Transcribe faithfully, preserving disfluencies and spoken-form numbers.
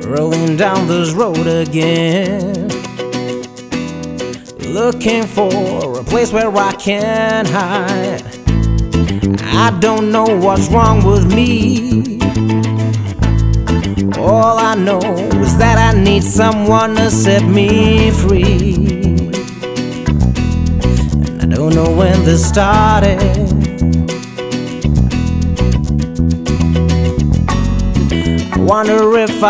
rolling down this road again, looking for a place where I can hide. I don't know what's wrong with me. All I know is that I need someone to set me free. And I don't know when this started. I wonder if I